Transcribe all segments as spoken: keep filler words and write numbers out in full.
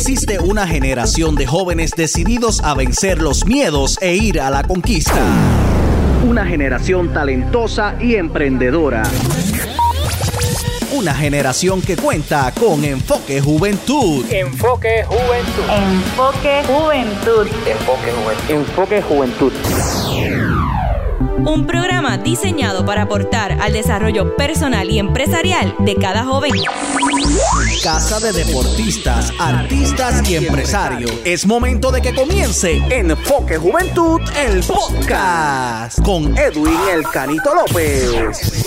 Existe una generación de jóvenes decididos a vencer los miedos e ir a la conquista. Una generación talentosa y emprendedora. Una generación que cuenta con Enfoque Juventud. Enfoque Juventud. Enfoque Juventud. Enfoque Juventud. Enfoque Juventud. Un programa diseñado para aportar al desarrollo personal y empresarial de cada joven. Casa de deportistas, artistas y empresarios. Es momento de que comience Enfoque Juventud, el podcast, con Edwin El Canito López.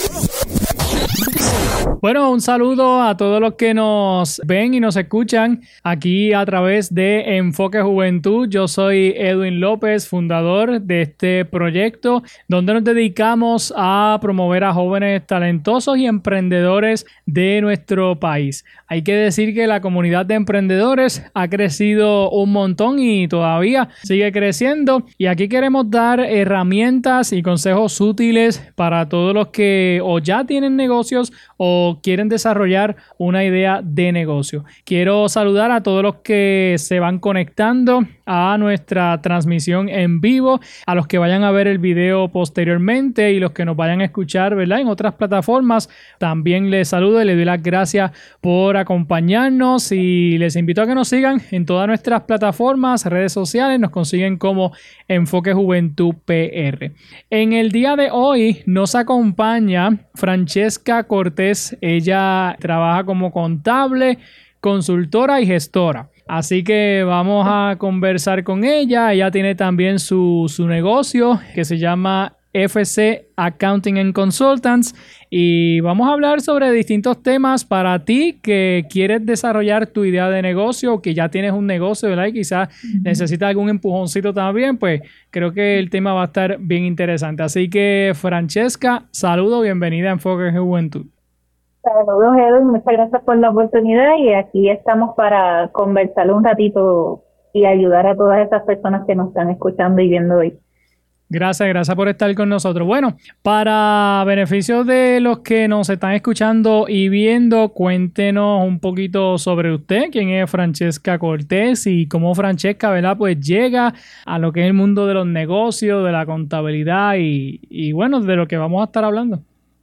Bueno, un saludo a todos los que nos ven y nos escuchan aquí a través de Enfoque Juventud. Yo soy Edwin López, fundador de este proyecto, donde nos dedicamos a promover a jóvenes talentosos y emprendedores de nuestro país. Hay que decir que la comunidad de emprendedores ha crecido un montón y todavía sigue creciendo. Y aquí queremos dar herramientas y consejos útiles para todos los que o ya tienen negocios o quieren desarrollar una idea de negocio. Quiero saludar a todos los que se van conectando a nuestra transmisión en vivo, a los que vayan a ver el video posteriormente y los que nos vayan a escuchar, ¿verdad?, en otras plataformas. También les saludo y les doy las gracias por acompañarnos y les invito a que nos sigan en todas nuestras plataformas, redes sociales. Nos consiguen como Enfoque Juventud P R. En el día de hoy nos acompaña Francesca Cortés. Ella trabaja como contable, consultora y gestora. Así que vamos a conversar con ella. Ella tiene también su, su negocio que se llama F C Accounting and Consultants y vamos a hablar sobre distintos temas para ti que quieres desarrollar tu idea de negocio, que ya tienes un negocio, ¿verdad? Y quizás uh-huh. necesitas algún empujoncito también, pues creo que el tema va a estar bien interesante. Así que, Francesca, saludo, bienvenida a Enfoque Juventud. Saludos, Edwin, muchas gracias por la oportunidad y aquí estamos para conversar un ratito y ayudar a todas esas personas que nos están escuchando y viendo hoy. Gracias, gracias por estar con nosotros. Bueno, para beneficio de los que nos están escuchando y viendo, cuéntenos un poquito sobre usted, quién es Francesca Cortés y cómo Francesca, ¿verdad?, pues llega a lo que es el mundo de los negocios, de la contabilidad y, y bueno, de lo que vamos a estar hablando.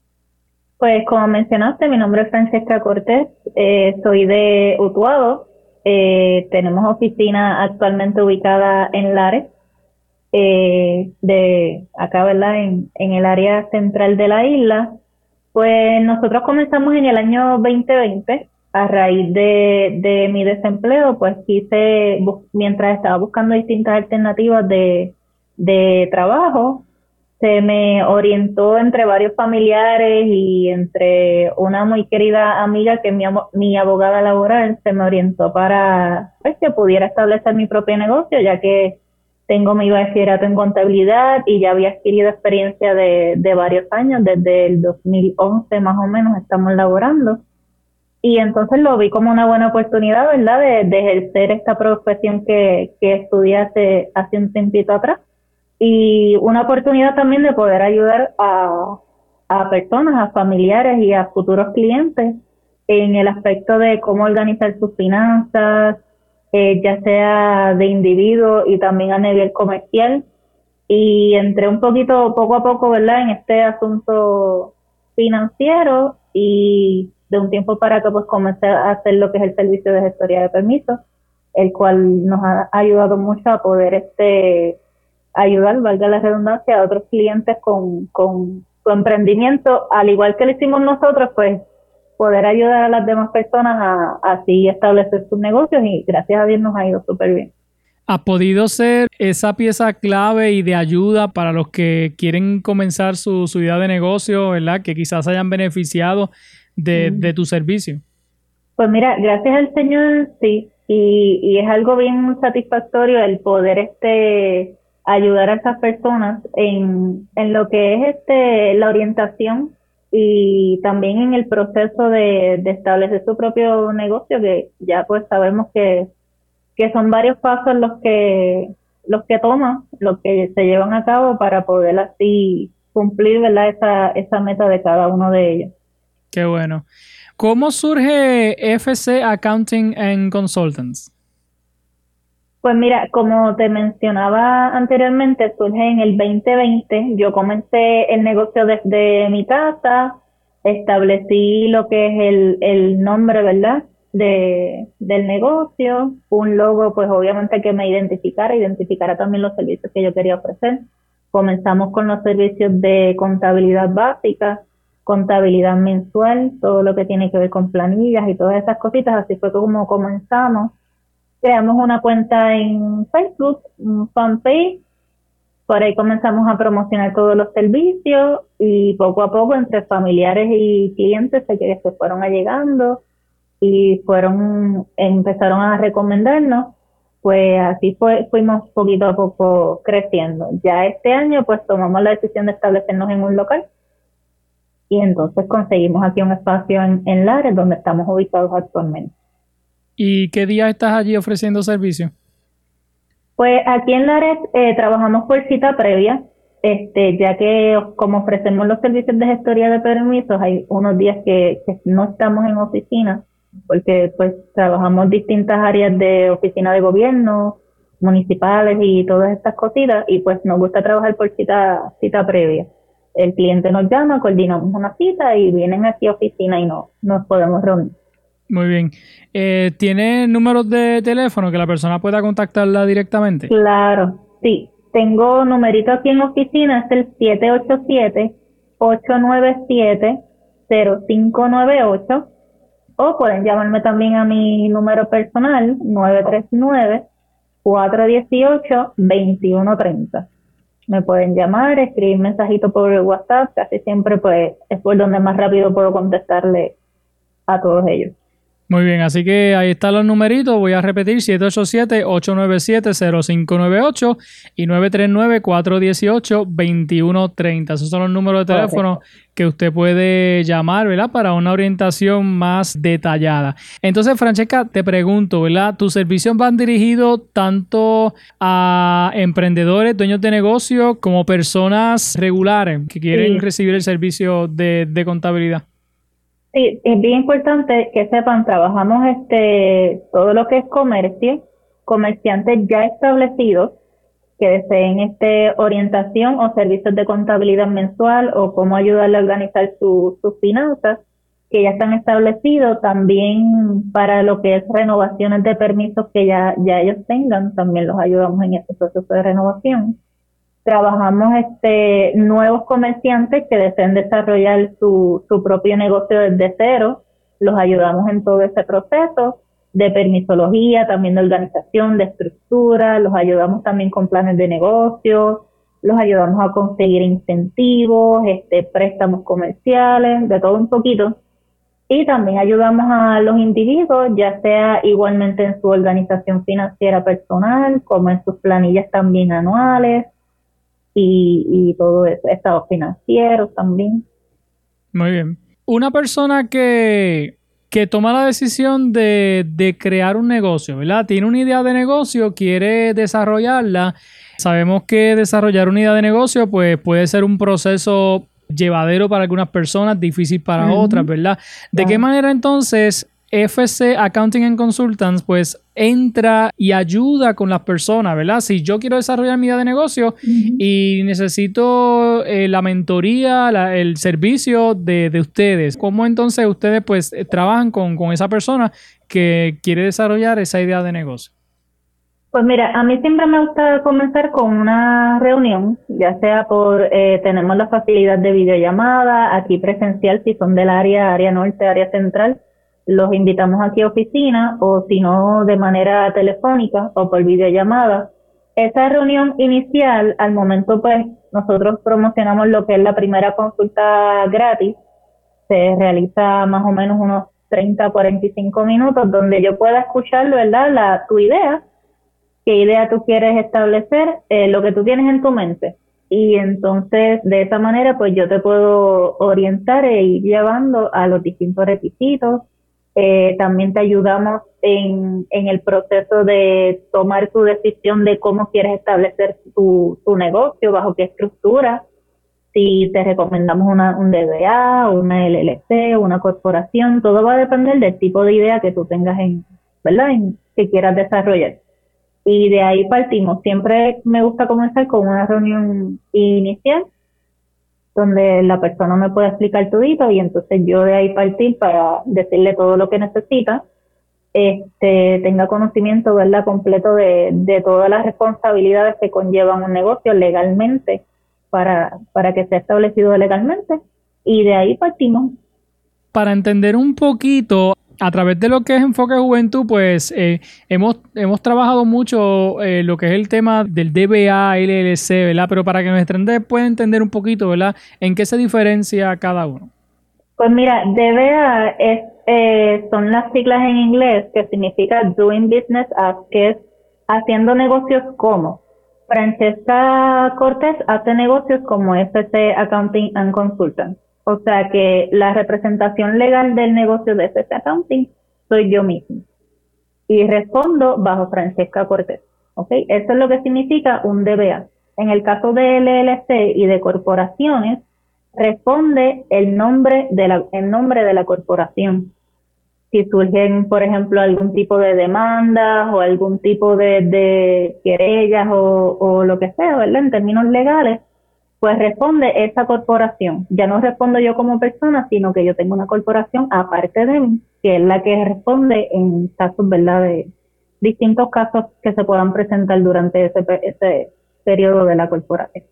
Pues como mencionaste, mi nombre es Francesca Cortés, eh, soy de Utuado, eh, tenemos oficina actualmente ubicada en Lares, eh, de acá, ¿verdad?, en, en el área central de la isla. Pues nosotros comenzamos en el año veinte veinte, a raíz de, de mi desempleo, pues quise, mientras estaba buscando distintas alternativas de, de trabajo, se me orientó entre varios familiares y entre una muy querida amiga que es mi, mi abogada laboral, se me orientó para pues, que pudiera establecer mi propio negocio, ya que tengo mi bachillerato en contabilidad y ya había adquirido experiencia de, de varios años, desde el dos mil once más o menos estamos laborando. Y entonces lo vi como una buena oportunidad, ¿verdad?, de, de ejercer esta profesión que, que estudié hace, hace un tiempito atrás. Y una oportunidad también de poder ayudar a, a personas, a familiares y a futuros clientes en el aspecto de cómo organizar sus finanzas, eh, ya sea de individuo y también a nivel comercial. Y entré un poquito, poco a poco, ¿verdad?, en este asunto financiero y de un tiempo para acá pues comencé a hacer lo que es el servicio de gestoría de permisos, el cual nos ha ayudado mucho a poder este ayudar, valga la redundancia, a otros clientes con, con su emprendimiento, al igual que lo hicimos nosotros, pues poder ayudar a las demás personas a, a así establecer sus negocios y gracias a Dios nos ha ido súper bien. ¿Ha podido ser esa pieza clave y de ayuda para los que quieren comenzar su, su idea de negocio, ¿verdad?, que quizás hayan beneficiado de, mm. de tu servicio? Pues mira, gracias al Señor, sí, y, y es algo bien satisfactorio el poder este ayudar a esas personas en, en lo que es este la orientación y también en el proceso de, de establecer su propio negocio, que ya pues sabemos que, que son varios pasos los que los que toman, los que se llevan a cabo para poder así cumplir, ¿verdad?, esa, esa meta de cada uno de ellos. Qué bueno. ¿Cómo surge F C Accounting and Consultants? Pues mira, como te mencionaba anteriormente, surge en el veinte veinte. Yo comencé el negocio desde mi casa, establecí lo que es el, el nombre, ¿verdad? De, del negocio, un logo, pues obviamente que me identificara, identificara también los servicios que yo quería ofrecer. Comenzamos con los servicios de contabilidad básica, contabilidad mensual, todo lo que tiene que ver con planillas y todas esas cositas. Así fue como comenzamos. Creamos una cuenta en Facebook, un fanpage, por ahí comenzamos a promocionar todos los servicios y poco a poco entre familiares y clientes se, que se fueron allegando y fueron, empezaron a recomendarnos, pues así fue, fuimos poquito a poco creciendo. Ya este año pues tomamos la decisión de establecernos en un local y entonces conseguimos aquí un espacio en, en Lares donde estamos ubicados actualmente. ¿Y qué día estás allí ofreciendo servicio? Pues aquí en Lares eh, trabajamos por cita previa, este, ya que como ofrecemos los servicios de gestoría de permisos, hay unos días que, que no estamos en oficina, porque pues trabajamos distintas áreas de oficina de gobierno, municipales y todas estas cositas, y pues nos gusta trabajar por cita, cita previa. El cliente nos llama, coordinamos una cita y vienen aquí a oficina y no, nos podemos reunir. Muy bien. Eh, ¿Tiene números de teléfono que la persona pueda contactarla directamente? Claro, sí. Tengo numerito aquí en oficina, es el siete ocho siete, ocho nueve siete, cero cinco nueve ocho. O pueden llamarme también a mi número personal, nueve tres nueve, cuatro uno ocho, dos uno tres cero. Me pueden llamar, escribir mensajito por WhatsApp, casi siempre pues es por donde más rápido puedo contestarle a todos ellos. Muy bien, así que ahí están los numeritos. Voy a repetir: siete ocho siete, ocho nueve siete, cero cinco nueve ocho y nueve tres nueve, cuatro uno ocho, dos uno tres cero. Esos son los números de teléfono Correcto. Que usted puede llamar, ¿verdad? Para una orientación más detallada. Entonces, Francesca, te pregunto, ¿verdad? ¿Tus servicios van dirigidos tanto a emprendedores, dueños de negocio, como personas regulares que quieren sí. recibir el servicio de, de contabilidad? Sí, es bien importante que sepan, trabajamos este todo lo que es comercio, comerciantes ya establecidos que deseen este orientación o servicios de contabilidad mensual o cómo ayudarle a organizar su, sus finanzas, que ya están establecidos. También para lo que es renovaciones de permisos que ya, ya ellos tengan, también los ayudamos en este proceso de renovación. Trabajamos este nuevos comerciantes que deseen desarrollar su, su propio negocio desde cero. Los ayudamos en todo ese proceso de permisología, también de organización, de estructura. Los ayudamos también con planes de negocio. Los ayudamos a conseguir incentivos, este préstamos comerciales, de todo un poquito. Y también ayudamos a los individuos, ya sea igualmente en su organización financiera personal, como en sus planillas también anuales. Y, y todo eso, estados financieros también. Muy bien. Una persona que, que toma la decisión de, de crear un negocio, ¿verdad? Tiene una idea de negocio, quiere desarrollarla. Sabemos que desarrollar una idea de negocio pues, puede ser un proceso llevadero para algunas personas, difícil para uh-huh. otras, ¿verdad? ¿De uh-huh. qué manera entonces F C Accounting and Consultants pues entra y ayuda con las personas, ¿verdad? Si yo quiero desarrollar mi idea de negocio uh-huh. y necesito eh, la mentoría, la, el servicio de, de ustedes, ¿cómo entonces ustedes pues trabajan con, con esa persona que quiere desarrollar esa idea de negocio? Pues mira, a mí siempre me gusta comenzar con una reunión, ya sea por, eh, tenemos la facilidad de videollamada, aquí presencial si son del área, área norte, área central, los invitamos aquí a oficina o si no de manera telefónica o por videollamada. Esa reunión inicial, al momento pues nosotros promocionamos lo que es la primera consulta gratis, se realiza más o menos unos treinta a cuarenta y cinco minutos donde yo pueda escuchar, ¿verdad?, la, tu idea, qué idea tú quieres establecer, eh, lo que tú tienes en tu mente. Y entonces de esa manera pues yo te puedo orientar e ir llevando a los distintos requisitos. Eh, también te ayudamos en, en el proceso de tomar tu decisión de cómo quieres establecer tu, tu negocio, bajo qué estructura, si te recomendamos una, un D B A, una L L C, una corporación, todo va a depender del tipo de idea que tú tengas en, ¿verdad?, en, que quieras desarrollar. y de ahí partimos. Siempre me gusta comenzar con una reunión inicial donde la persona me puede explicar todito y entonces yo de ahí partir para decirle todo lo que necesita, este, tenga conocimiento, ¿verdad?, completo de, de todas las responsabilidades que conllevan un negocio legalmente para, para que sea establecido legalmente, y de ahí partimos. Para entender un poquito, a través de lo que es Enfoque Juventud, pues eh, hemos, hemos trabajado mucho eh, lo que es el tema del D B A, L L C, ¿verdad? Pero para que nuestra gente pueda entender un poquito, ¿verdad?, en qué se diferencia cada uno. Pues mira, D B A es, eh, son las siglas en inglés que significa Doing Business As, que es haciendo negocios como. Francesca Cortés hace negocios como F C Accounting and Consultant. O sea que la representación legal del negocio de F C Accounting soy yo mismo. Y respondo bajo Francesca Cortés. ¿Ok? Eso es lo que significa un D B A. En el caso de L L C y de corporaciones, responde el nombre de la, el nombre de la corporación. Si surgen, por ejemplo, algún tipo de demandas o algún tipo de, de querellas o, o lo que sea, ¿verdad?, en términos legales, pues responde esa corporación. Ya no respondo yo como persona, sino que yo tengo una corporación aparte de mí, que es la que responde en casos, ¿verdad?, de distintos casos que se puedan presentar durante ese, ese periodo de la corporación.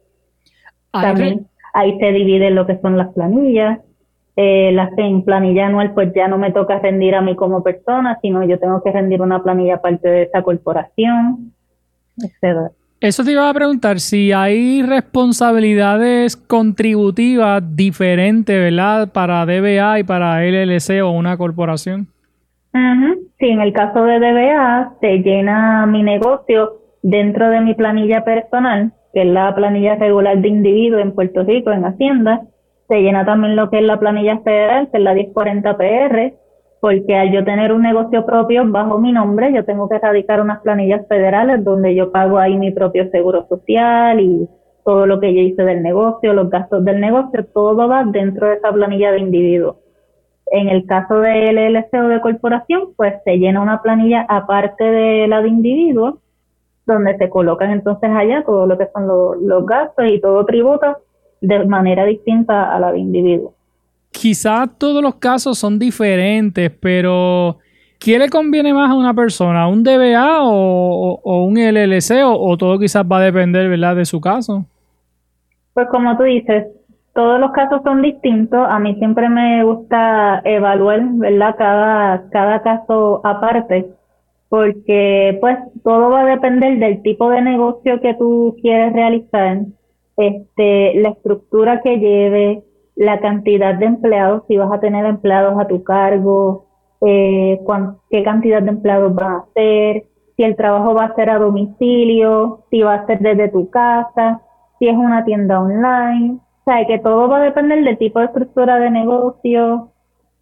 También ahí se divide lo que son las planillas. Eh, las en planilla anual, pues ya no me toca rendir a mí como persona, sino yo tengo que rendir una planilla aparte de esa corporación, etcétera. Eso te iba a preguntar, si hay responsabilidades contributivas diferentes, ¿verdad?, para D B A y para L L C o una corporación. Uh-huh. Sí, en el caso de D B A, se llena mi negocio dentro de mi planilla personal, que es la planilla regular de individuo en Puerto Rico, en Hacienda. Se llena también lo que es la planilla federal, que es la diez cuarenta P R, porque al yo tener un negocio propio bajo mi nombre, yo tengo que radicar unas planillas federales donde yo pago ahí mi propio seguro social y todo lo que yo hice del negocio, los gastos del negocio, todo va dentro de esa planilla de individuo. En el caso de L L C o de corporación, pues se llena una planilla aparte de la de individuo, donde se colocan entonces allá todo lo que son los, los gastos y todo tributo de manera distinta a la de individuo. Quizás todos los casos son diferentes, pero ¿qué le conviene más a una persona? ¿Un D B A o, o un L L C? O, ¿O todo quizás va a depender, ¿verdad?, de su caso? Pues como tú dices, todos los casos son distintos. A mí siempre me gusta evaluar, ¿verdad?, cada, cada caso aparte, porque pues todo va a depender del tipo de negocio que tú quieres realizar, este, la estructura que lleve, la cantidad de empleados, si vas a tener empleados a tu cargo, eh, cuán, qué cantidad de empleados vas a hacer, si el trabajo va a ser a domicilio, si va a ser desde tu casa, si es una tienda online. O sea, que todo va a depender del tipo de estructura de negocio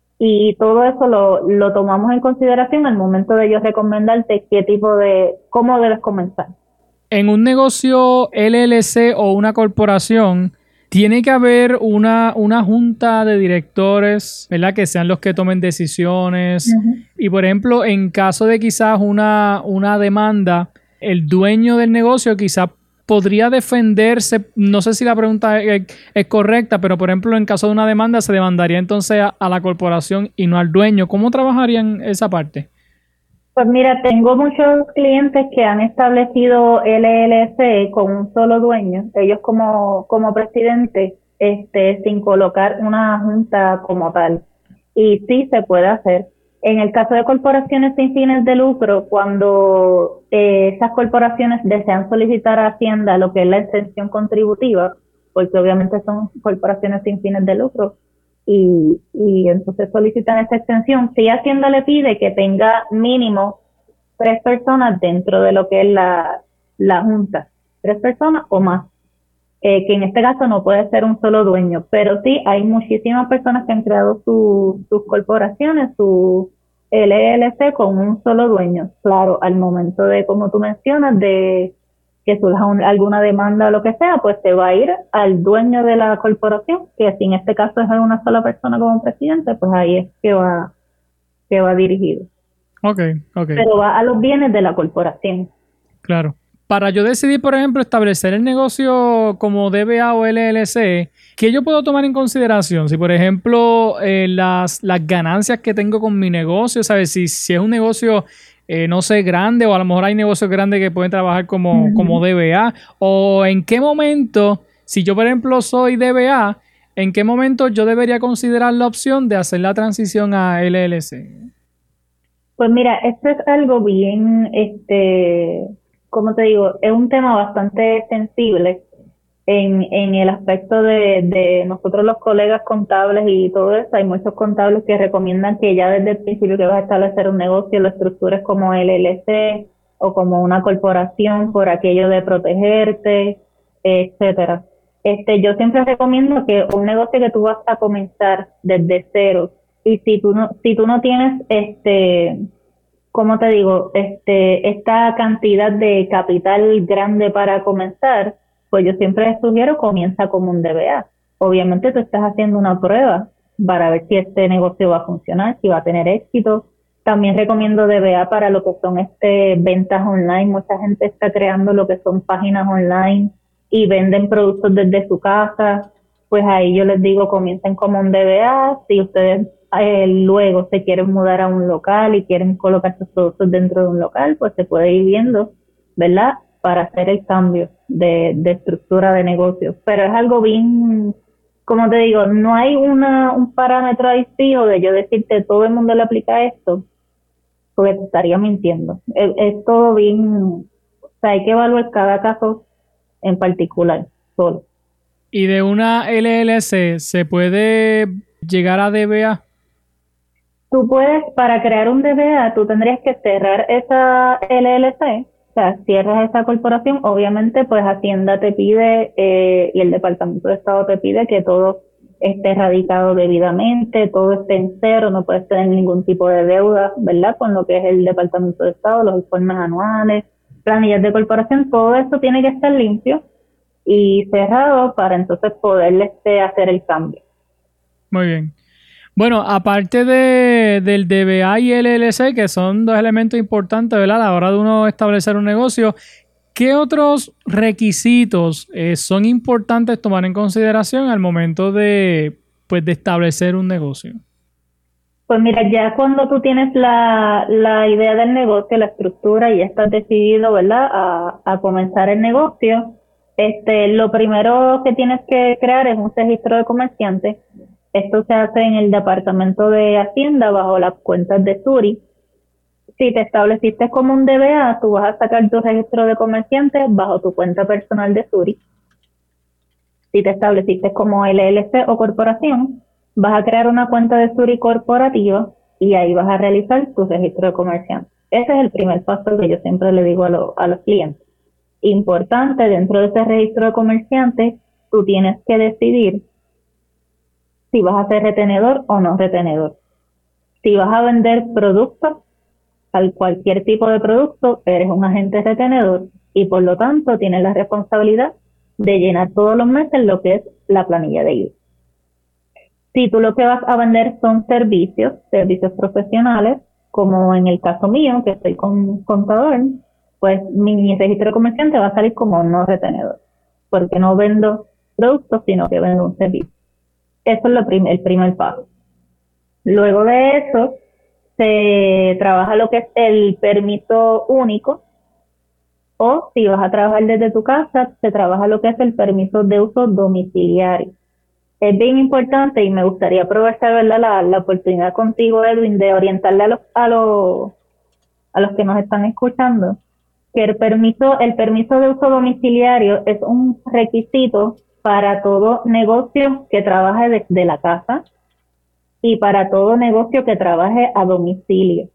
y todo eso lo, lo tomamos en consideración al momento de yo recomendarte qué tipo de, cómo debes comenzar. En un negocio L L C o una corporación, tiene que haber una, una junta de directores, ¿verdad?, que sean los que tomen decisiones. Uh-huh. Y, por ejemplo, en caso de quizás una, una demanda, el dueño del negocio quizás podría defenderse. No sé si la pregunta es, es correcta, pero, por ejemplo, en caso de una demanda, se demandaría entonces a, a la corporación y no al dueño. ¿Cómo trabajarían esa parte? Pues mira, tengo muchos clientes que han establecido L L C con un solo dueño, ellos como, como presidente, este, sin colocar una junta como tal. Y sí se puede hacer. En el caso de corporaciones sin fines de lucro, cuando eh, esas corporaciones desean solicitar a Hacienda lo que es la exención contributiva, porque obviamente son corporaciones sin fines de lucro, Y, y entonces solicitan esta extensión, si Hacienda le pide que tenga mínimo tres personas dentro de lo que es la, la junta, tres personas o más, eh, que en este caso no puede ser un solo dueño, pero sí hay muchísimas personas que han creado su, sus corporaciones, su L L C con un solo dueño. Claro, al momento de, como tú mencionas, de que surja un, alguna demanda o lo que sea, pues se va a ir al dueño de la corporación, que si en este caso es una sola persona como presidente, pues ahí es que va, que va dirigido. Okay, okay. Pero va a los bienes de la corporación. Claro. Para yo decidir, por ejemplo, establecer el negocio como D B A o L L C, ¿qué yo puedo tomar en consideración? Si, por ejemplo, eh, las, las ganancias que tengo con mi negocio, ¿sabes? Si, si es un negocio, eh, no sé, grande, o a lo mejor hay negocios grandes que pueden trabajar como, uh-huh. como D B A, o en qué momento, si yo, por ejemplo, soy D B A, ¿en qué momento yo debería considerar la opción de hacer la transición a L L C? Pues mira, esto es algo bien, este... como te digo, es un tema bastante sensible en, en el aspecto de, de nosotros los colegas contables y todo eso. Hay muchos contables que recomiendan que ya desde el principio que vas a establecer un negocio lo estructures como L L C o como una corporación por aquello de protegerte, etcétera. Este, yo siempre recomiendo que un negocio que tú vas a comenzar desde cero, y si tú no, si tú no tienes este como te digo, este, esta cantidad de capital grande para comenzar, pues yo siempre sugiero comienza como un D B A. Obviamente tú estás haciendo una prueba para ver si este negocio va a funcionar, si va a tener éxito. También recomiendo D B A para lo que son este ventas online. Mucha gente está creando lo que son páginas online y venden productos desde su casa. Pues ahí yo les digo, comiencen como un D B A. Si ustedes Eh, luego se quieren mudar a un local y quieren colocar sus productos dentro de un local, pues se puede ir viendo, ¿verdad? Para hacer el cambio de, de estructura de negocio. Pero es algo bien, como te digo, no hay una un parámetro ahí fijo de yo decirte todo el mundo le aplica esto, porque te estaría mintiendo. Es, es todo bien, o sea, hay que evaluar cada caso en particular, solo. ¿Y de una L L C se puede llegar a D B A? Tú puedes, para crear un D B A, tú tendrías que cerrar esa L L C, o sea, cierras esa corporación, obviamente pues Hacienda te pide eh, y el Departamento de Estado te pide que todo esté radicado debidamente, todo esté en cero, no puedes tener ningún tipo de deuda, ¿verdad? Con lo que es el Departamento de Estado, los informes anuales, planillas de corporación, todo eso tiene que estar limpio y cerrado para entonces poder este, hacer el cambio. Muy bien. Bueno, aparte de, del D B A y L L C, que son dos elementos importantes, ¿verdad? A la hora de uno establecer un negocio, ¿qué otros requisitos eh, son importantes tomar en consideración al momento de, pues, de establecer un negocio? Pues mira, ya cuando tú tienes la, la idea del negocio, la estructura y ya estás decidido, ¿verdad?, a, a comenzar el negocio, este, lo primero que tienes que crear es un registro de comerciante. Esto se hace en el Departamento de Hacienda bajo las cuentas de Suri. Si te estableciste como un D B A, tú vas a sacar tu registro de comerciante bajo tu cuenta personal de Suri. Si te estableciste como L L C o corporación, vas a crear una cuenta de Suri corporativa y ahí vas a realizar tu registro de comerciante. Ese es el primer paso que yo siempre le digo a, lo, a los clientes. Importante, dentro de ese registro de comerciante, tú tienes que decidir si vas a ser retenedor o no retenedor. Si vas a vender productos, al cualquier tipo de producto, eres un agente retenedor y por lo tanto tienes la responsabilidad de llenar todos los meses lo que es la planilla de I V A. Si tú lo que vas a vender son servicios, servicios profesionales, como en el caso mío, que soy con, contador, pues mi, mi registro de comerciante va a salir como no retenedor, porque no vendo productos, sino que vendo un servicio. Eso es lo prim- el primer paso. Luego de eso, se trabaja lo que es el permiso único, o si vas a trabajar desde tu casa, se trabaja lo que es el permiso de uso domiciliario. Es bien importante y me gustaría aprovechar, ¿verdad?, la, la oportunidad contigo, Edwin, de orientarle a los, a los, a los que nos están escuchando, que el permiso, el permiso de uso domiciliario es un requisito para todo negocio que trabaje desde la casa y para todo negocio que trabaje a domicilio.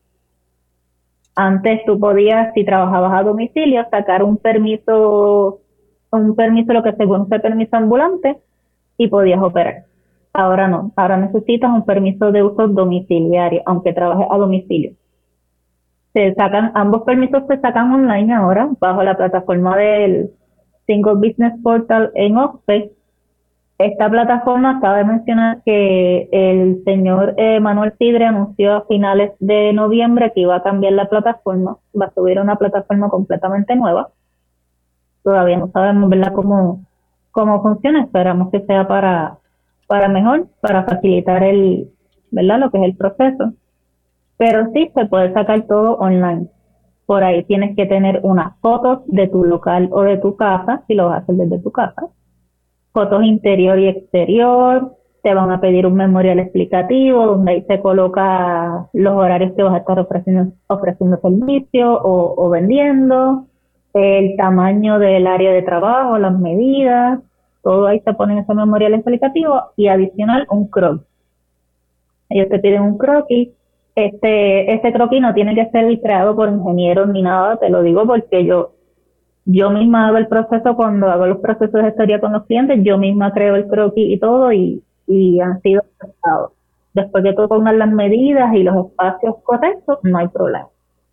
Antes tú podías, si trabajabas a domicilio, sacar un permiso, un permiso, lo que se conoce permiso ambulante, y podías operar. Ahora no, ahora necesitas un permiso de uso domiciliario, aunque trabajes a domicilio. Se sacan, ambos permisos se sacan online ahora, bajo la plataforma del Single Business Portal en OSPE, Esta plataforma, cabe mencionar que el señor eh, Manuel Sidre anunció a finales de noviembre que iba a cambiar la plataforma, va a subir a una plataforma completamente nueva. Todavía no sabemos, ¿verdad?, cómo, cómo funciona. Esperamos que sea para, para mejor, para facilitar el, ¿verdad?, lo que es el proceso. Pero sí se puede sacar todo online. Por ahí tienes que tener unas fotos de tu local o de tu casa, si lo vas a hacer desde tu casa. Fotos interior y exterior. Te van a pedir un memorial explicativo donde ahí se coloca los horarios que vas a estar ofreciendo, ofreciendo servicio o, o vendiendo, el tamaño del área de trabajo, las medidas, todo ahí se pone en ese memorial explicativo y adicional un croquis. Ellos te piden un croquis. Este, este croquis no tiene que ser creado por ingenieros ni nada, te lo digo porque yo yo misma hago el proceso cuando hago los procesos de gestoría con los clientes, yo misma creo el croquis y todo y, y han sido aceptados. Después que tú pongas las medidas y los espacios correctos, no hay problema.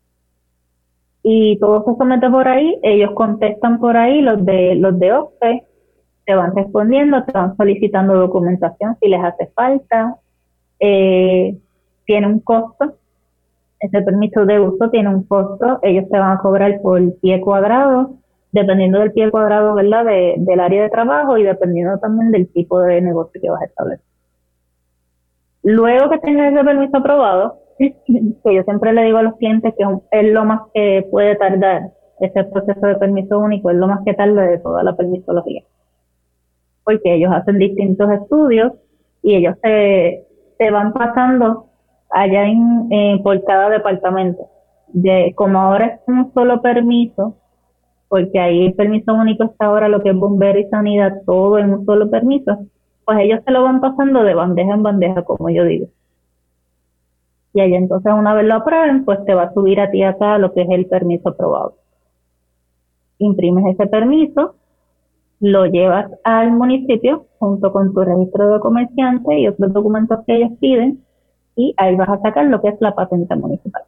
Y todo se somete por ahí, ellos contestan por ahí, los de los de O P E, te van respondiendo, te van solicitando documentación si les hace falta. Eh, tiene un costo, ese permiso de uso tiene un costo, ellos te van a cobrar por pie cuadrado, dependiendo del pie cuadrado, ¿verdad?, de, del área de trabajo y dependiendo también del tipo de negocio que vas a establecer. Luego que tengas ese permiso aprobado, que yo siempre le digo a los clientes que es lo más que puede tardar, ese proceso de permiso único es lo más que tarda de toda la permisología, porque ellos hacen distintos estudios y ellos se, se van pasando allá en, eh, por cada departamento. De, como ahora es un solo permiso, porque ahí el permiso único está ahora lo que es bombero y sanidad, todo en un solo permiso, pues ellos se lo van pasando de bandeja en bandeja, como yo digo. Y ahí entonces una vez lo aprueben, pues te va a subir a ti acá lo que es el permiso aprobado. Imprimes ese permiso, lo llevas al municipio junto con tu registro de comerciante y otros documentos que ellos piden, y ahí vas a sacar lo que es la patente municipal.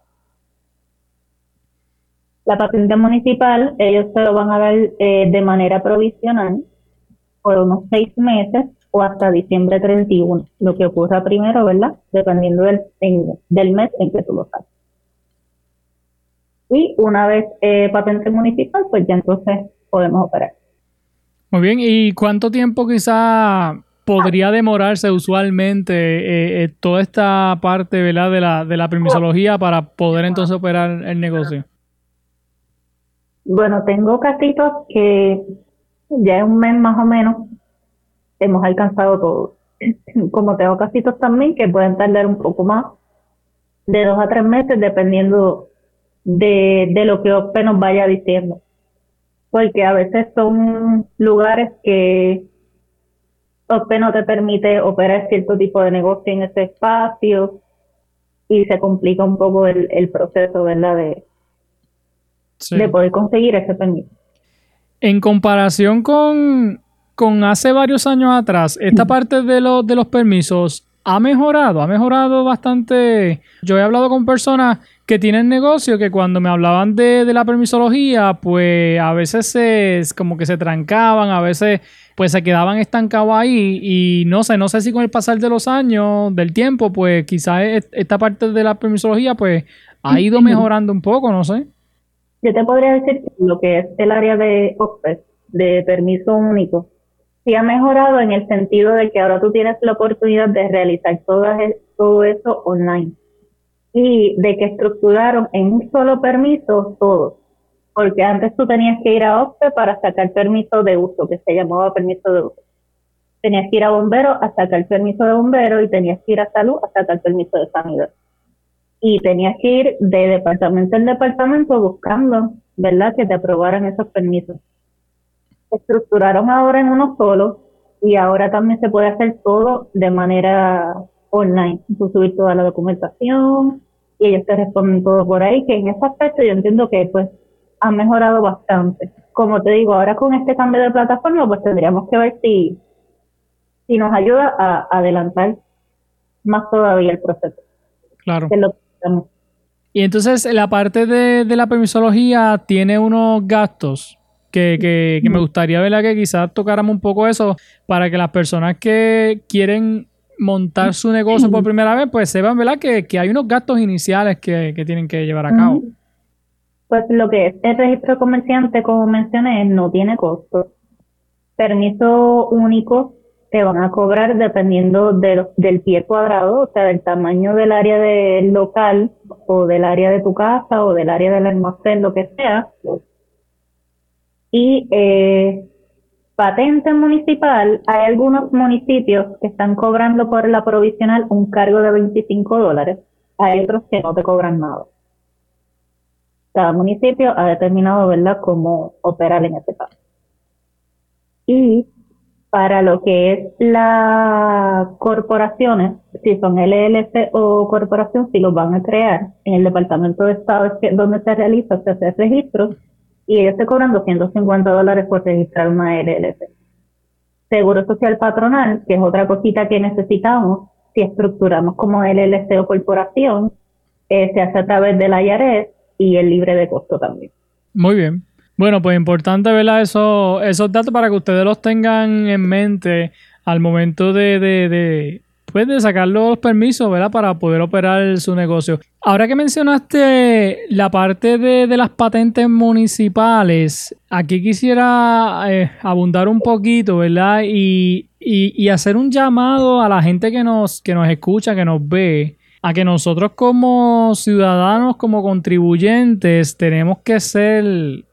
La patente municipal, ellos se lo van a dar eh, de manera provisional por unos seis meses o hasta diciembre treinta y uno, lo que ocurra primero, ¿verdad?, dependiendo del, en, del mes en que tú lo saques. Y una vez eh, patente municipal, pues ya entonces podemos operar. Muy bien, ¿y cuánto tiempo quizá podría demorarse usualmente eh, eh, toda esta parte, ¿verdad?, de la, de la permisología para poder entonces operar el negocio? Bueno, tengo casitos que ya en un mes más o menos hemos alcanzado todo. Como tengo casitos también que pueden tardar un poco más, de dos a tres meses, dependiendo de, de lo que O P E nos vaya diciendo. Porque a veces son lugares que O P E no te permite operar cierto tipo de negocio en ese espacio y se complica un poco el, el proceso, ¿verdad?, de, sí. de poder conseguir ese permiso. En comparación con, con hace varios años atrás, esta parte de, lo, de los permisos ha mejorado, ha mejorado bastante. Yo he hablado con personas que tienen negocio que cuando me hablaban de, de la permisología, pues a veces se, como que se trancaban, a veces pues se quedaban estancados ahí y no sé, no sé si con el pasar de los años, del tiempo, pues quizás esta parte de la permisología pues ha ido mejorando un poco, no sé. Yo te podría decir que lo que es el área de O P E, de permiso único, sí ha mejorado en el sentido de que ahora tú tienes la oportunidad de realizar todo, todo eso online y de que estructuraron en un solo permiso todo, porque antes tú tenías que ir a O P E para sacar permiso de uso, que se llamaba permiso de uso. Tenías que ir a bombero a sacar permiso de bombero y tenías que ir a salud a sacar permiso de sanidad. Y tenías que ir de departamento en departamento buscando, ¿verdad?, que te aprobaran esos permisos. Se estructuraron ahora en uno solo y ahora también se puede hacer todo de manera online. Tú subir toda la documentación y ellos te responden todo por ahí, que en ese aspecto yo entiendo que pues ha mejorado bastante. Como te digo, ahora con este cambio de plataforma pues tendríamos que ver si, si nos ayuda a, a adelantar más todavía el proceso. Claro. Que lo Y entonces la parte de, de la permisología tiene unos gastos. que, que, que me gustaría, ¿verdad?, que quizás tocáramos un poco eso para que las personas que quieren montar su negocio por primera vez, pues sepan, ¿verdad?, que, que hay unos gastos iniciales que, que tienen que llevar a cabo. Pues lo que es el registro de comerciante, como mencioné, no tiene costo. Permiso único te van a cobrar dependiendo de, del pie cuadrado, o sea, del tamaño del área del local o del área de tu casa o del área del almacén, lo que sea. Y eh, patente municipal, hay algunos municipios que están cobrando por la provisional un cargo de veinticinco dólares. Hay otros que no te cobran nada. Cada municipio ha determinado, ¿verdad?, cómo operar en ese caso. Y para lo que es las corporaciones, si son L L C o corporación, si los van a crear en el Departamento de Estado es que, donde se realiza, se hace registros, y ellos te cobran doscientos cincuenta dólares por registrar una L L C. Seguro social patronal, que es otra cosita que necesitamos, si estructuramos como L L C o corporación, eh, se hace a través del I R S y el libre de costo también. Muy bien. Bueno, pues importante, ¿verdad?, Eso, esos datos para que ustedes los tengan en mente al momento de, de, de, pues de sacar los permisos, ¿verdad?, para poder operar su negocio. Ahora que mencionaste la parte de, de las patentes municipales, aquí quisiera eh, abundar un poquito, ¿verdad?, y, y, y hacer un llamado a la gente que nos, que nos escucha, que nos ve, a que nosotros como ciudadanos, como contribuyentes, tenemos que ser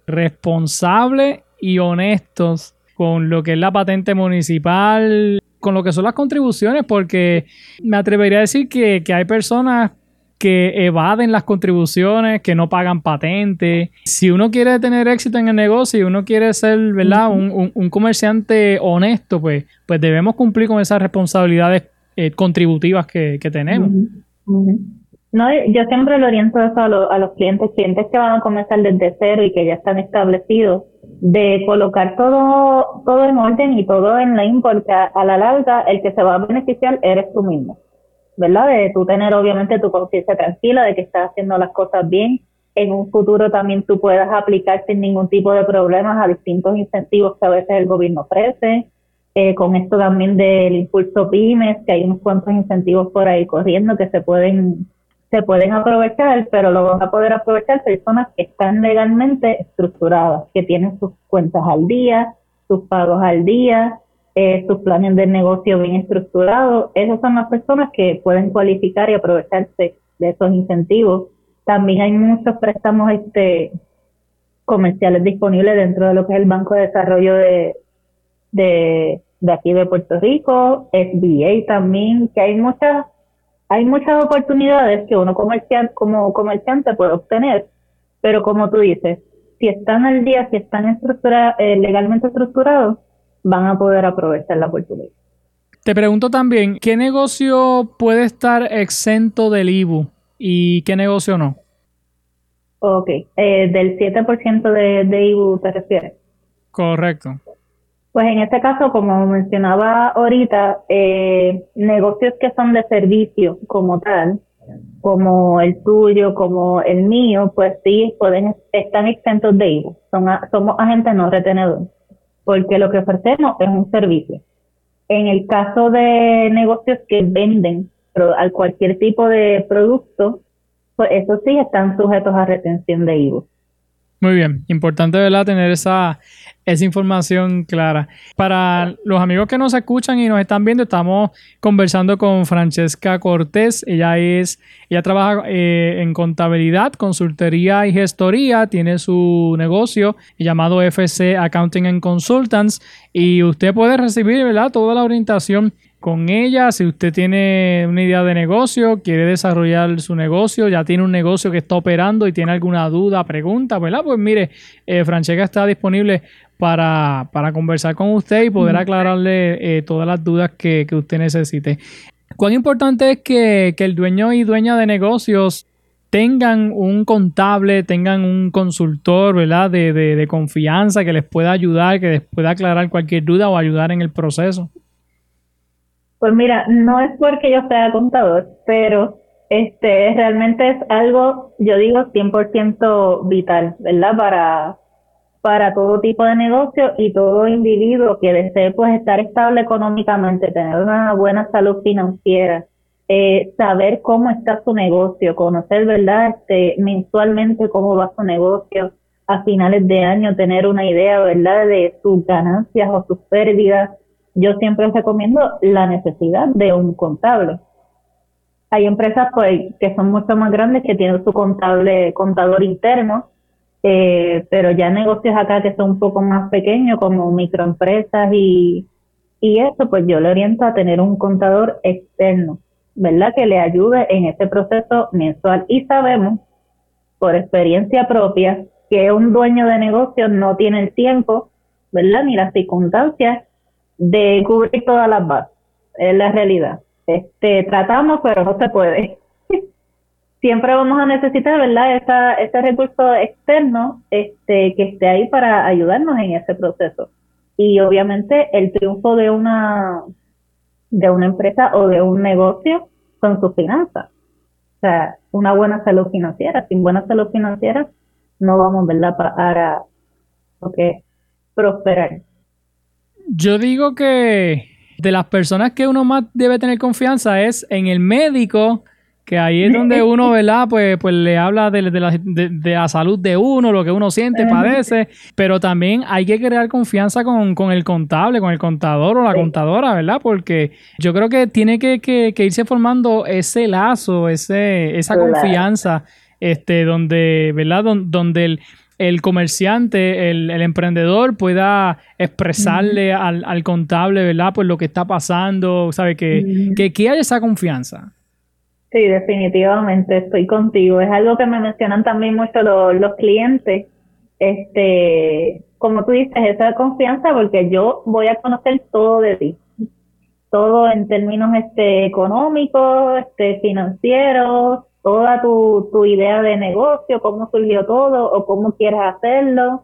responsables y honestos con lo que es la patente municipal, con lo que son las contribuciones, porque me atrevería a decir que, que hay personas que evaden las contribuciones, que no pagan patente. Si uno quiere tener éxito en el negocio y uno quiere ser, ¿verdad?, un, un, un comerciante honesto, pues, pues debemos cumplir con esas responsabilidades eh, contributivas que, que tenemos. Uh-huh. Uh-huh. No, yo siempre le oriento eso a, lo, a los clientes, clientes que van a comenzar desde cero y que ya están establecidos, de colocar todo todo en orden y todo en línea, porque a, a la larga el que se va a beneficiar eres tú mismo, ¿verdad? De tú tener obviamente tu conciencia tranquila de que estás haciendo las cosas bien. En un futuro también tú puedas aplicar sin ningún tipo de problemas a distintos incentivos que a veces el gobierno ofrece. Eh, con esto también del impulso pymes, que hay unos cuantos incentivos por ahí corriendo que se pueden se pueden aprovechar, pero lo van a poder aprovechar personas que están legalmente estructuradas, que tienen sus cuentas al día, sus pagos al día, eh, sus planes de negocio bien estructurados. Esas son las personas que pueden cualificar y aprovecharse de esos incentivos. También hay muchos préstamos este comerciales disponibles dentro de lo que es el Banco de Desarrollo de de, de aquí de Puerto Rico, S B A también, que hay muchas hay muchas oportunidades que uno comerciante, como comerciante puede obtener, pero como tú dices, si están al día, si están estructura, eh, legalmente estructurados, van a poder aprovechar la oportunidad. Te pregunto también, ¿qué negocio puede estar exento del I B U y qué negocio no? Ok, eh, del siete por ciento de, de I B U te refieres. Correcto. Pues en este caso, como mencionaba ahorita, eh, negocios que son de servicio como tal, como el tuyo, como el mío, pues sí, pueden están exentos de I V U. Son a, somos agentes no retenedores, porque lo que ofrecemos es un servicio. En el caso de negocios que venden a cualquier tipo de producto, pues eso sí están sujetos a retención de I V U. Muy bien, importante, ¿verdad?, tener esa, esa información clara. Para los amigos que nos escuchan y nos están viendo, estamos conversando con Francesca Cortés. Ella es, ella trabaja eh, en contabilidad, consultoría y gestoría. Tiene su negocio llamado F C Accounting and Consultants, y usted puede recibir, ¿verdad?, toda la orientación con ella. Si usted tiene una idea de negocio, quiere desarrollar su negocio, ya tiene un negocio que está operando y tiene alguna duda, pregunta, ¿verdad? Pues mire, eh, Francesca está disponible para, para conversar con usted y poder aclararle eh, todas las dudas que, que usted necesite. ¿Cuán importante es que, que el dueño y dueña de negocios tengan un contable, tengan un consultor, ¿verdad?, de, de, de confianza que les pueda ayudar, que les pueda aclarar cualquier duda o ayudar en el proceso? Pues mira, no es porque yo sea contador, pero este realmente es algo, yo digo, cien por ciento vital, ¿verdad? Para, para todo tipo de negocio y todo individuo que desee pues estar estable económicamente, tener una buena salud financiera, eh, saber cómo está su negocio, conocer, ¿verdad? Este, mensualmente cómo va su negocio, a finales de año tener una idea, ¿verdad?, de sus ganancias o sus pérdidas. Yo siempre recomiendo la necesidad de un contable. Hay empresas pues que son mucho más grandes que tienen su contable, contador interno, eh, pero ya negocios acá que son un poco más pequeños como microempresas y, y eso, pues yo le oriento a tener un contador externo, ¿verdad?, que le ayude en ese proceso mensual. Y sabemos por experiencia propia que un dueño de negocio no tiene el tiempo, ¿verdad?, ni las circunstancias de cubrir todas las bases. Es la realidad. Este, tratamos, pero no se puede. Siempre vamos a necesitar, ¿verdad?, esa, ese recurso externo este, que esté ahí para ayudarnos en ese proceso. Y obviamente el triunfo de una, de una empresa o de un negocio son sus finanzas. O sea, una buena salud financiera. Sin buena salud financiera no vamos, ¿verdad?, para lo que es prosperar. Yo digo que de las personas que uno más debe tener confianza es en el médico, que ahí es donde uno, ¿verdad?, pues, pues le habla de, de, la, de, de la salud de uno, lo que uno siente, padece, pero también hay que crear confianza con, con el contable, con el contador o la sí. contadora, ¿verdad? Porque yo creo que tiene que, que, que irse formando ese lazo, ese, esa claro. confianza, este, donde, ¿verdad?, Don, donde el el comerciante, el, el emprendedor pueda expresarle uh-huh. al, al contable, ¿verdad?, pues lo que está pasando, ¿sabe? Que, uh-huh. que, que haya esa confianza. Sí, definitivamente, estoy contigo. Es algo que me mencionan también mucho los, los clientes. Este, como tú dices, esa confianza, porque yo voy a conocer todo de ti. Todo en términos este económicos, este financieros, toda tu, tu idea de negocio, cómo surgió todo o cómo quieres hacerlo.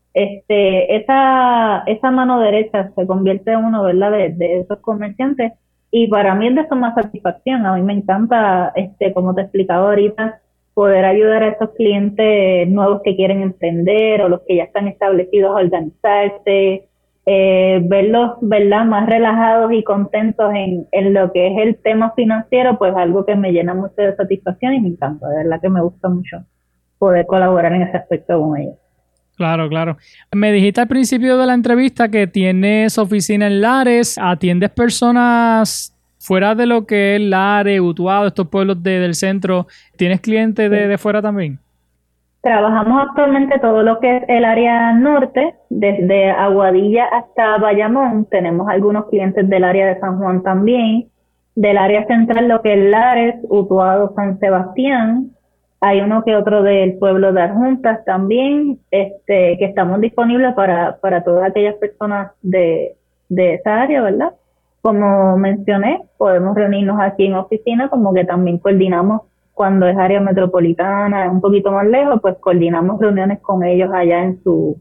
Este, esa, esa mano derecha se convierte en uno, ¿verdad?, de, de esos comerciantes. Y para mí es de suma satisfacción. A mí me encanta, este, como te explicaba ahorita, poder ayudar a esos clientes nuevos que quieren emprender o los que ya están establecidos a organizarse, eh, verlos, ¿verdad?, más relajados y contentos en, en lo que es el tema financiero, pues algo que me llena mucho de satisfacción y me encanta, de verdad que me gusta mucho poder colaborar en ese aspecto con ellos. Claro, claro. Me dijiste al principio de la entrevista que tienes oficina en Lares, atiendes personas fuera de lo que es Lares, Utuado, estos pueblos de, del centro. ¿Tienes clientes de, de fuera también? Trabajamos actualmente todo lo que es el área norte, desde Aguadilla hasta Bayamón. Tenemos algunos clientes del área de San Juan también. Del área central, lo que es Lares, Utuado, San Sebastián. Hay uno que otro del pueblo de Adjuntas también, este, que estamos disponibles para, para todas aquellas personas de, de esa área, ¿verdad? Como mencioné, podemos reunirnos aquí en oficina, como que también coordinamos cuando es área metropolitana, un poquito más lejos, pues coordinamos reuniones con ellos allá en su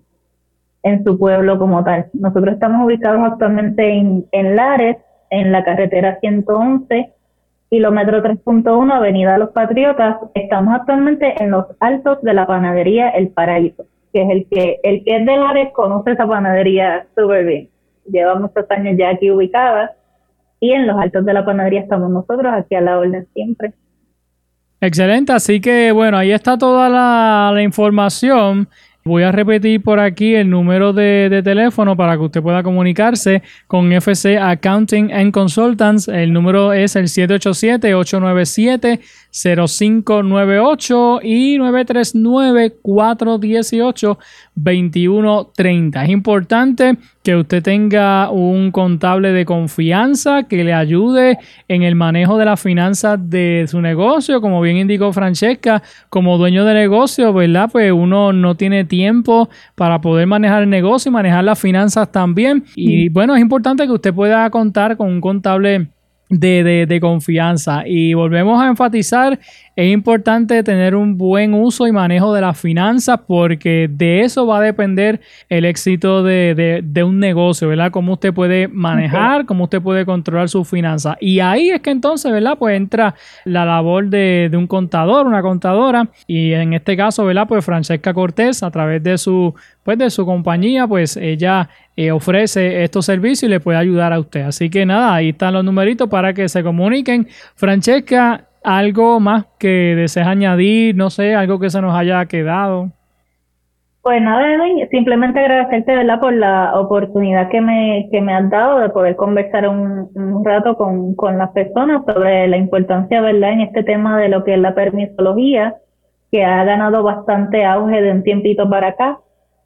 en su pueblo como tal. Nosotros estamos ubicados actualmente en, en Lares, en la carretera ciento once, kilómetro tres punto uno, Avenida Los Patriotas. Estamos actualmente en los altos de la panadería El Paraíso, que es el que el que es de Lares conoce esa panadería súper bien. Lleva muchos años ya aquí ubicada, y en los altos de la panadería estamos nosotros, aquí a la orden siempre. Excelente, así que bueno, ahí está toda la, la información. Voy a repetir por aquí el número de, de teléfono para que usted pueda comunicarse con F C Accounting and Consultants. El número es el siete ocho siete, ocho nueve siete, cero cinco nueve ocho y nueve tres nueve, cuatro uno ocho, dos uno tres cero. Es importante que usted tenga un contable de confianza que le ayude en el manejo de las finanzas de su negocio. Como bien indicó Francesca, como dueño de negocio, ¿verdad?, pues uno no tiene tiempo para poder manejar el negocio y manejar las finanzas también. Y bueno, es importante que usted pueda contar con un contable De, de, de confianza. Y volvemos a enfatizar, es importante tener un buen uso y manejo de las finanzas, porque de eso va a depender el éxito de, de, de un negocio, ¿verdad? Cómo usted puede manejar, okay. cómo usted puede controlar sus finanzas. Y ahí es que entonces, ¿verdad?, pues entra la labor de, de un contador, una contadora, y en este caso, ¿verdad?, pues Francesca Cortés, a través de su pues de su compañía, pues ella eh, ofrece estos servicios y le puede ayudar a usted. Así que nada, ahí están los numeritos para que se comuniquen. Francesca, ¿algo más que desees añadir? No sé, algo que se nos haya quedado. Pues nada, Edwin, simplemente agradecerte, ¿verdad?, por la oportunidad que me que me has dado de poder conversar un, un rato con, con las personas sobre la importancia, ¿verdad?, en este tema de lo que es la permisología, que ha ganado bastante auge de un tiempito para acá.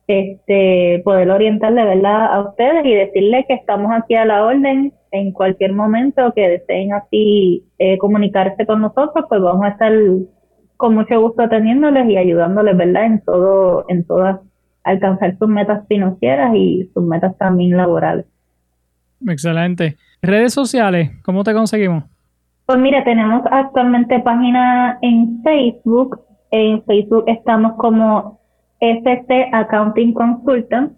Este, poder orientarle, ¿verdad?, a ustedes y decirles que estamos aquí a la orden en cualquier momento que deseen así eh, comunicarse con nosotros, pues vamos a estar con mucho gusto atendiéndoles y ayudándoles, ¿verdad?, en todo, en todas, alcanzar sus metas financieras y sus metas también laborales. Excelente. Redes sociales, ¿cómo te conseguimos? Pues mira, tenemos actualmente página en Facebook. En Facebook estamos como F C Accounting Consultant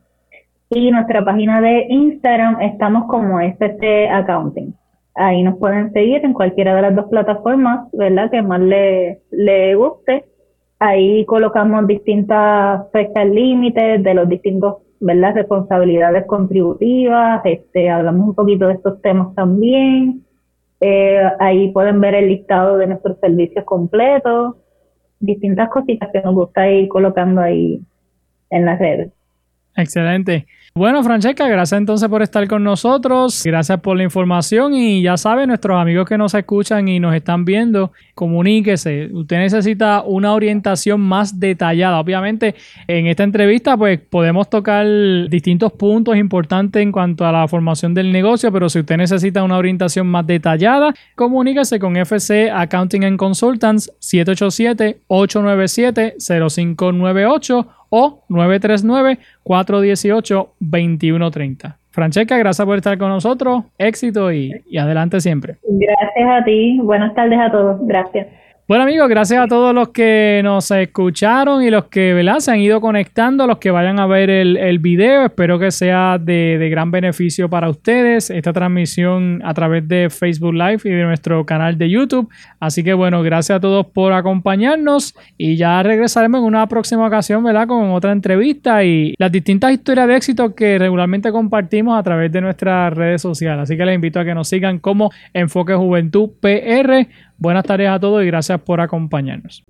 y nuestra página de Instagram estamos como F C Accounting. Ahí nos pueden seguir en cualquiera de las dos plataformas, ¿verdad?, que más le, le guste. Ahí colocamos distintas fechas límites de los distintos, ¿verdad?, responsabilidades contributivas. Este, hablamos un poquito de estos temas también. Eh, ahí pueden ver el listado de nuestros servicios completos, distintas cositas que nos gusta ir colocando ahí en las redes. Excelente. Bueno, Francesca, gracias entonces por estar con nosotros. Gracias por la información y ya saben, nuestros amigos que nos escuchan y nos están viendo, comuníquese. Usted necesita una orientación más detallada. Obviamente, en esta entrevista pues podemos tocar distintos puntos importantes en cuanto a la formación del negocio, pero si usted necesita una orientación más detallada, comuníquese con F C Accounting and Consultants siete ocho siete, ocho nueve siete, cero cinco nueve ocho o nueve tres nueve, cuatro uno ocho, dos uno tres cero. Francesca, gracias por estar con nosotros. Éxito y, y adelante siempre. Gracias a ti. Buenas tardes a todos. Gracias. Bueno, amigos, gracias a todos los que nos escucharon y los que, ¿verdad?, se han ido conectando, los que vayan a ver el, el video. Espero que sea de, de gran beneficio para ustedes esta transmisión a través de Facebook Live y de nuestro canal de YouTube. Así que, bueno, gracias a todos por acompañarnos y ya regresaremos en una próxima ocasión, ¿verdad?, con otra entrevista y las distintas historias de éxito que regularmente compartimos a través de nuestras redes sociales. Así que les invito a que nos sigan como Enfoque Juventud P R. Buenas tardes a todos y gracias por acompañarnos.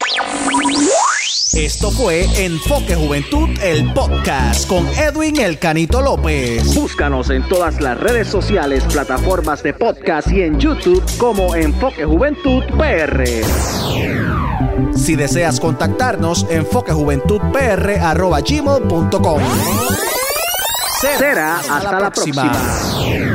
Esto fue Enfoque Juventud, el podcast con Edwin El Canito López. Búscanos en todas las redes sociales, plataformas de podcast y en YouTube como Enfoque Juventud P R. Si deseas contactarnos, enfoquejuventudpr arroba gmail punto com. Será hasta, hasta la próxima. próxima.